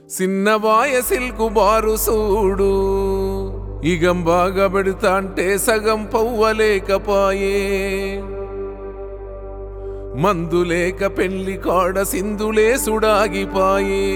సిన్నవాయ silk బారు సూడు ఇగం బాగా పెడతాంటే సగం పవ్వలేకపాయే మందులేక పెళ్లి కాడ సింధులేసుడాగిపాయే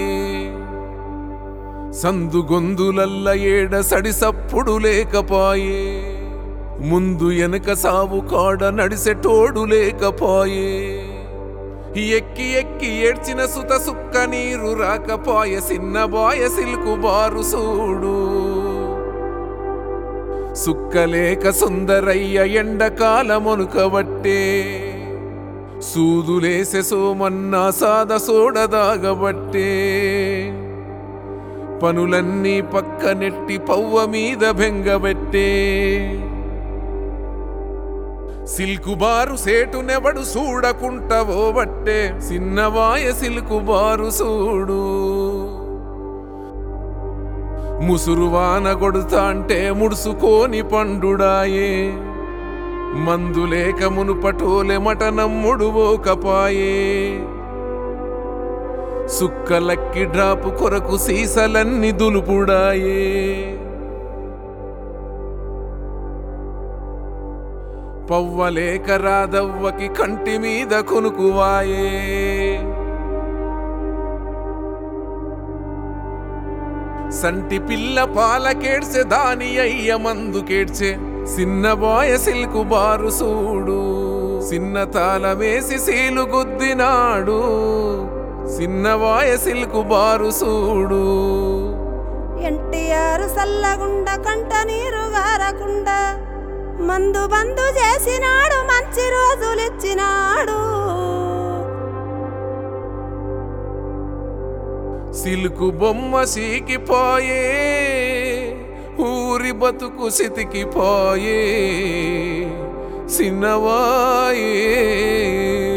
సందు గొందులల్ల ఏడ సడిసప్పుడు లేకపాయే ముందు ఎనక సావు కాడ నడిసెటోడు లేకపాయే ఎక్కి ఎక్కి ఏడ్చిన సుత సుక్క నీరు రాకపాయ సిన్నబాయ సిల్కు బారు సూడు సుక్కలేక సుందరయ్య ఎండకాలమొనుకబట్టే సూదులేసె సోమన్నా సాద సోడదాగబట్టే పనులన్నీ పక్కనెట్టి పవ్వ మీద బెంగబెట్టే సిల్కు బారు సేటునెవడు చూడకుంటవోబట్టే సిన్నవాయ సిల్కు బారు సూడు ముసురువాన కొడుతాంటే ముడుసుకోని పండుడాయే మందులేక మునుపటోలె మటనమ్ముడు ఓకపాయే సుక్కలక్కి డ్రాపు కొరకు సీసలన్నీ దులుపుడాయే పవ్వలేక రాదవ్వకి కంటి మీద కొనుకువాయే సంటి పిల్ల పాలకేడ్చే దాని అయ్య మందుకేడ్చే సిన్నబాయ సిల్కు బారు సూడు సిన్న తాళమేసి సీలు గుద్దినాడు సిన్నబాయ సిల్కు బారు సూడు ఎన్టీఆర్ సల్లగుండ కంట నీరు గారకుండా మందు బందు చేసినాడు మంచి రోజులిచ్చినాడు సిల్కు బొమ్మ సీకిపోయే ఊరి బతుకు సితికిపోయే సిన్నవాయే